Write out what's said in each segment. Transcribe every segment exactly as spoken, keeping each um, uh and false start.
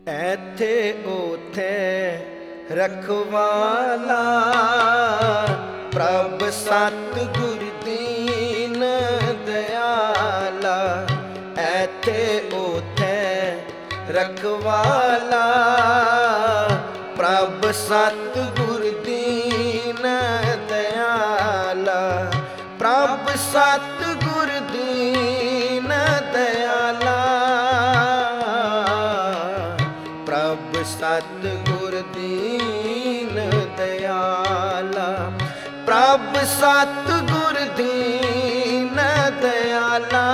ਐਥੇ ਓਥੇ ਰਖਵਾਲਾ, ਪ੍ਰਭ ਸਤਿਗੁਰ ਦੀਨ ਦਿਆਲਾ। ਐਥੇ ਓਥੇ ਰਖਵਾਲਾ, ਪ੍ਰਭ ਸਤਿਗੁਰ ਦੀਨ ਦਿਆਲਾ। ਪ੍ਰਭ ਸਤਿਗੁਰ ਦੀਨ ਦਿਆਲਾ, ਪ੍ਰਭ ਸਤਿਗੁਰ ਦੀਨ ਦਿਆਲਾ। ਪ੍ਰਭ ਸਤਿਗੁਰ ਦੀਨ ਦਿਆਲਾ,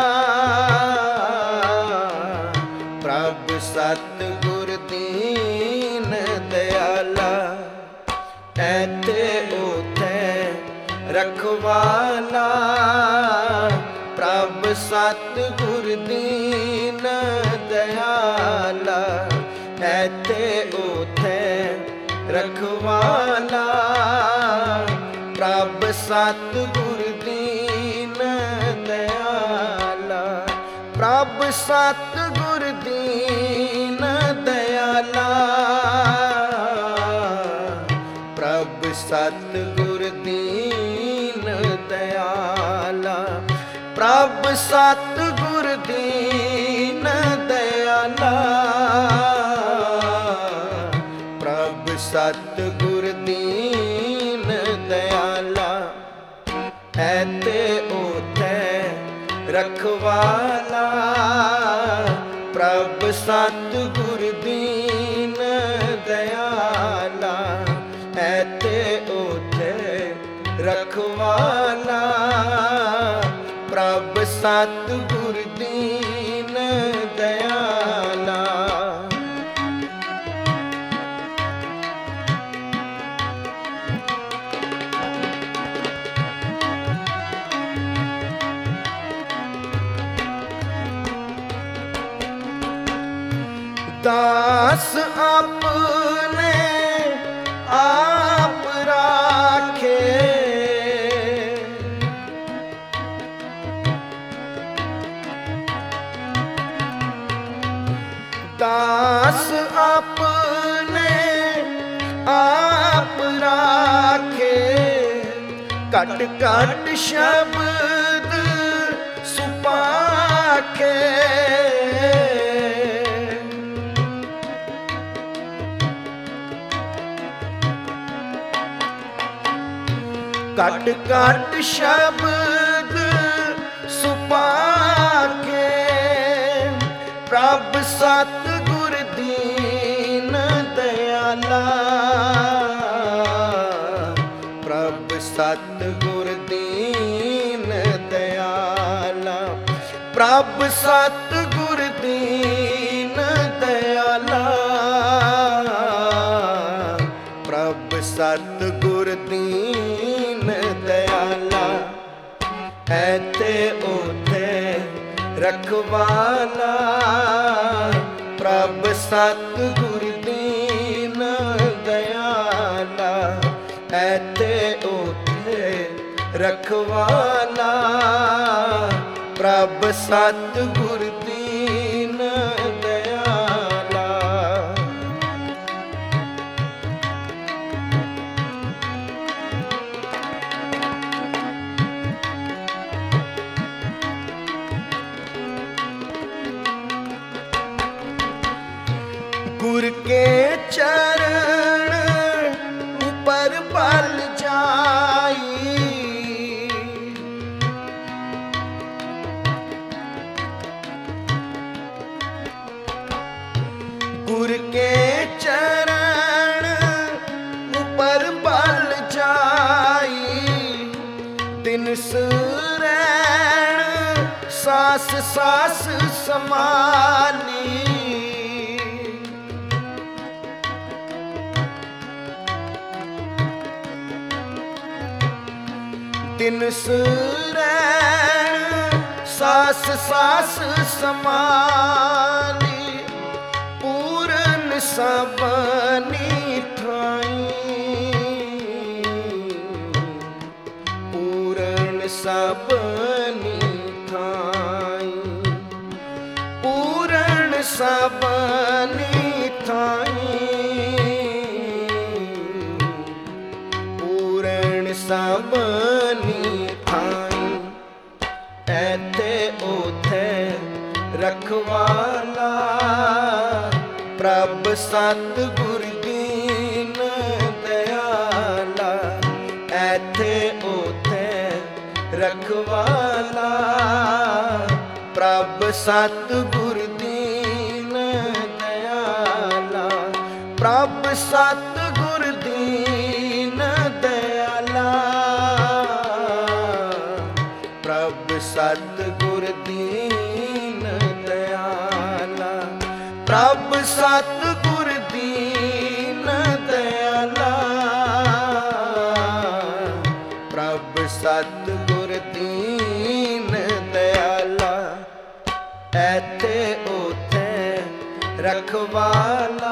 ਪ੍ਰਭ ਸਤਿਗੁਰ ਦੀਨ ਦਿਆਲਾ। ਐਥੇ ਓਥੇ ਰਖਵਾਲਾ, ਪ੍ਰਭ ਸਤਿਗੁਰ ਦੀਨ ਦਿਆਲਾ। ਐਥੇ ਓਥੇ ਰਖਵਾਲਾ, ਪ੍ਰਭ ਸਤਿਗੁਰ ਦੀਨ ਦਿਆਲਾ। ਪ੍ਰਭ ਸਤਿਗੁਰ ਦੀਨ ਦਿਆਲਾ, ਪ੍ਰਭ ਸਤਿਗੁਰ ਦੀਨ ਦਿਆਲਾ। ਪ੍ਰਭ ਸਤਿਗੁਰ ਦੀਨ ਦਿਆਲਾ, ਪ੍ਰਭ ਸਤਿਗੁਰ ਦੀਨ ਦਿਆਲਾ। ਐਥੇ ਓਥੇ ਰਖਵਾਲਾ, ਪ੍ਰਭ ਸਤਿਗੁਰ ਦੀਨ ਦਿਆਲਾ। ਐਥੇ ਓਥੇ ਰਖਵਾਲਾ, ਪ੍ਰਭ ਸਤਿਗੁਰ ਦੀਨ ਦਿਆਲਾ। ਦਾਸ ਆਪਣੇ ਆਪ ਰਾਖੇ, ਦਾਸ ਆਪਣੇ ਆਪ ਰਾਖੇ। ਘਟ ਘਟ ਸ਼ਬਦ ਸੁਪਾਖੇ, ਘਟ ਘਟ ਸ਼ਬਦ ਸੁਪਾਖੇ। ਪ੍ਰਭ ਸਤਿਗੁਰ ਦੀਨ ਦਿਆਲਾ, ਪ੍ਰਭ ਸਤਿਗੁਰ ਦੀਨ ਦਿਆਲਾ। ਪ੍ਰਭ ਸਤਿਗੁਰ ਦੀਨ ਦਿਆਲਾ, ਪ੍ਰਭ ਸਤਿਗੁਰ ਦੀਨ ਦਿਆਲਾ। ਐਥੇ ਓਥੇ ਰਖਵਾਲਾ, ਪ੍ਰਭ ਸਤਿਗੁਰ ਦੀਨ ਦਿਆਲਾ। ਐਥੇ ਓਥੇ ਰਖਵਾਲਾ, ਪ੍ਰਭ ਸਤਿਗੁਰ ਦੀਨ ਦਿਆਲਾ। गुर के चरण ऊपर बल जाई, गुर के चरण ऊपर बल जाई। दिन सरैण सास सास समानी, दिन सरैण सास सास समानी। पूरन सबनी ठाई, पूरन सबनी ठाई। पूरन सबनी ਠਾਈ ਪੂਰਨ ਸਭਨੀ ਠਾਈ ਐਥੇ ਉਥੇ ਰਖਵਾਲਾ ਪ੍ਰਭ ਸਤਿਗੁਰ ਦੀਨ ਦਇਆਲਾ ਐਥੇ ਉਥੇ ਰਖਵਾਲਾ ਪ੍ਰਭ ਸਤਿਗੁਰ ਦੀਨ ਦਇਆਲਾ ਪ੍ਰਭ ਸਤਿਗੁਰ ਦੀਨ ਦਇਆਲਾ ਪ੍ਰਭ ਸਤਿਗੁਰ ਦੀਨ ਦਇਆਲਾ ਪ੍ਰਭ ਸਤਿਗੁਰ ਦੀਨ ਦਇਆਲਾ ਪ੍ਰਭ ਸਤਿਗੁਰ ਦੀਨ ਦਇਆਲਾ ਐਥੇ ਉਥੇ ਰਖਵਾਲਾ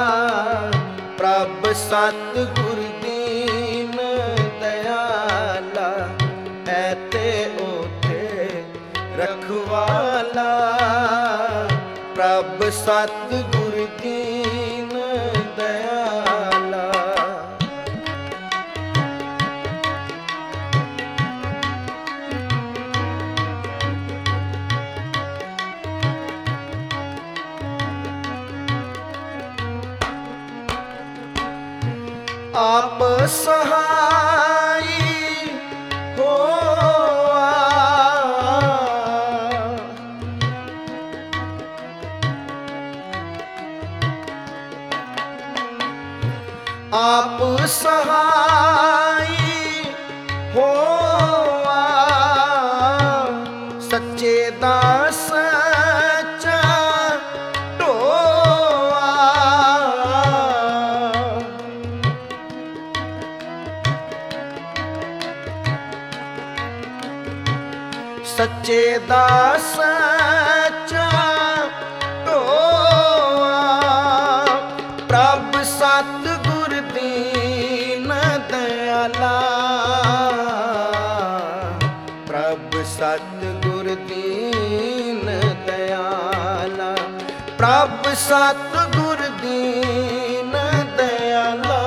ਪ੍ਰਭ ਸਤਿਗੁਰ ਦੀਨ ਦਇਆਲਾ ਐਥੇ ਉਥੇ ਰਖਵਾਲਾ ਪ੍ਰਭ ਸਤਿਗੁਰ ਦੀਨ ਦਇਆਲਾ ਆਪ ਸਹਾਈ ਹੋਆ ਆਪ ਸਹਾਈ ਹੋਆ ਸੱਚੇ ਦਾ ਸੱਚਾ ਢੋਆ ਸੱਚੇ ਦਾ ਸੱਚਾ ਢੋਆ ਪ੍ਰਭ ਸਤਿਗੁਰ ਦੀਨ ਦਇਆਲਾ ਪ੍ਰਭ ਸਤਿਗੁਰ ਦੀਨ ਦਇਆਲਾ ਪ੍ਰਭ ਸਤਿਗੁਰ ਦੀਨ ਦਇਆਲਾ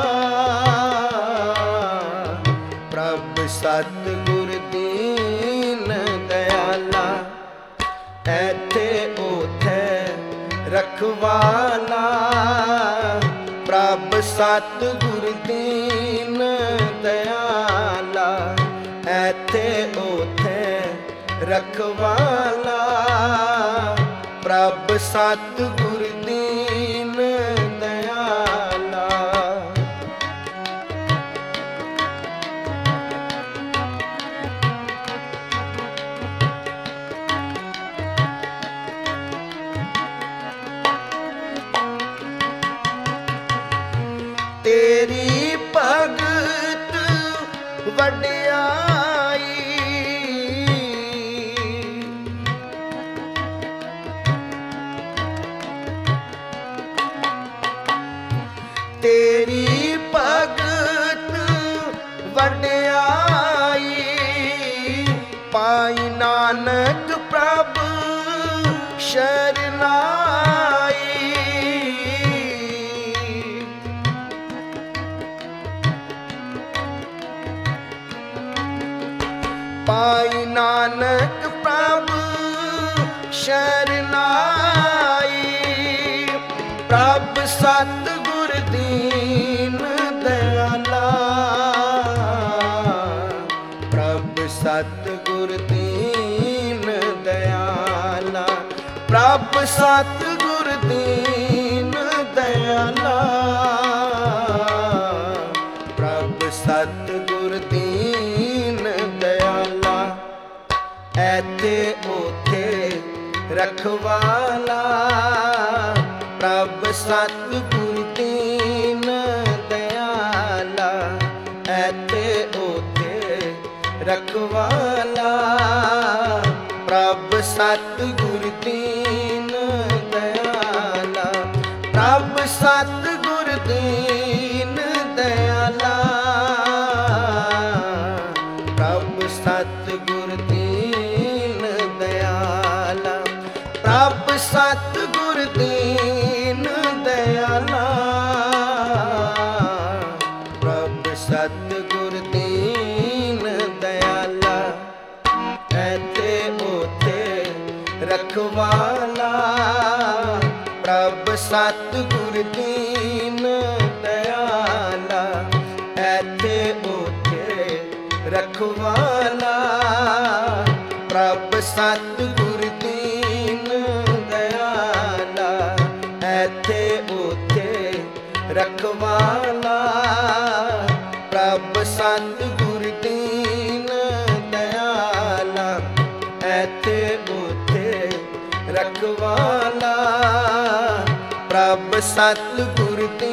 ਪ੍ਰਭ ਸਤਿਗੁਰ ਦੀਨ ਦਇਆਲਾ ਐਥੇ ਉਥੇ ਰਖਵਾਲਾ ਪ੍ਰਭ ਸਤਿਗੁਰ ਦੀਨ ਦਇਆਲਾ ਐਥੇ ਉਥੇ ਰਖਵਾਲਾ ਪ੍ਰਭ ਸਤਿਗੁਰ ਦੀਨ ਦਇਆਲਾ ਤੇਰੀ ਭਗਤ ਵਡਿਆਈ ਤੇਰੀ ਭਗਤ ਵਡਿਆਈ ਪਾਈ ਨਾਨਕ ਪ੍ਰਭ ਸ਼ਰਨਾਈ ਪਾਈ ਨਾਨਕ ਪ੍ਰਭ ਸ਼ਰਨਾਈ ਪ੍ਰਭ ਸਤਿਗੁਰ ਦੀਨ ਦਇਆਲਾ ਪ੍ਰਭ ਸਤਿਗੁਰ ਦੀਨ ਦਇਆਲਾ ਪ੍ਰਭ ਸਤਿਗੁਰ ਦੀਨ ਦਇਆਲਾ ਪ੍ਰਭ ਸਤਿਗੁਰ ਦੀਨ ਦਇਆਲਾ ਐਥੇ ਉਥੇ ਰਖਵਾਲਾ ਪ੍ਰਭ ਸਤਿਗੁਰ ਦੀਨ ਦਇਆਲਾ ਐਥੇ ਉਥੇ ਰਖਵਾਲਾ ਪ੍ਰਭ ਸਤਿਗੁਰ ਦੀਨ ਦਇਆਲਾ ਪ੍ਰਭ ਸਤਿਗੁਰ ਦੀਨ ਦਇਆਲਾ ਪ੍ਰਭ ਸਤਿਗੁਰ ਦੀਨ ਦਇਆਲਾ ਪ੍ਰਭ ਸਤਿਗੁਰ ਦੀਨ ਦਇਆਲਾ ਪ੍ਰਭ ਸਤਿਗੁਰ ਦੀਨ ਦਇਆਲਾ, ਐਥੇ ਓਥੇ ਰਖਵਾਲਾ। ਪ੍ਰਭ ਸਤਿਗੁਰ ਦੀਨ ਦਇਆਲਾ, ਐਥੇ ਓਥੇ ਰਖਵਾਲਾ। ਪ੍ਰਭ ਸਤਿਗੁਰ ਦੀਨ ਦਇਆਲਾ, ਐਥੇ ਓਥੇ ਰਖਵਾਲਾ। ਪ੍ਰਭ ਸਤਿਗੁਰ ਦੀਨ